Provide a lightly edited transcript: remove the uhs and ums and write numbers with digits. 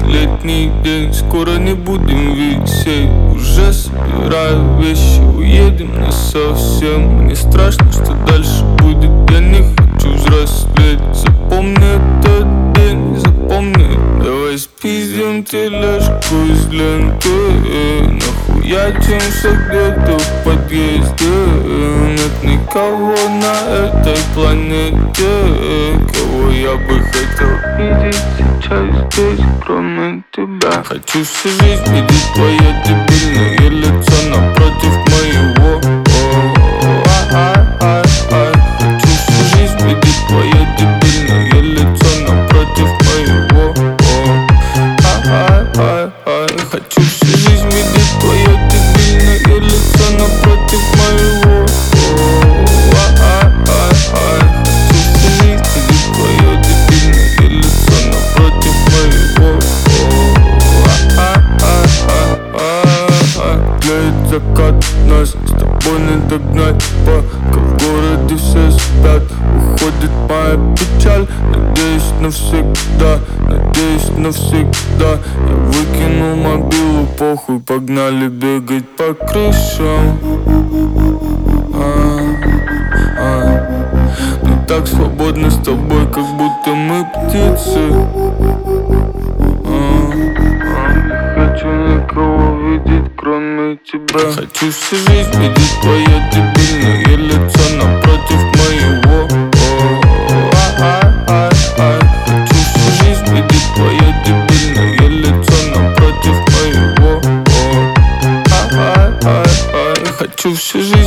летний день, скоро не будем висеть. Уже собираю вещи, уедем насовсем. Мне страшно, что дальше будет, я не хочу взрослеть. Запомни этот день, запомни. Давай спиздим тележку из ленты, нахуячимся где-то в подъезде. Нет никого на этой планете, кого я бы хотел видеть сейчас здесь, кроме тебя. Хочу всю жизнь видеть твое дебильное лицо напротив моего. Хочу всю жизнь видеть твое дебильное лицо напротив моего. Хочу всю жизнь видеть твое дебильное лицо напротив моего. Хочу всю жизнь видеть твое дебильное лицо напротив моего. Тлеет закат, нас с тобой не догнать, пока в городе все спят. Уходит моя печаль, надеюсь навсегда, надеюсь навсегда. Я выкинул мобилу, похуй, погнали бегать по крышам. Мы так свободны с тобой, как будто мы птицы. Не хочу никого видеть, кроме тебя. Хочу всю жизнь видеть твое дебильное лицо напротив моего. Хочу всю жизнь видеть твое дебильное лицо напротив моего. Хочу всю жизнь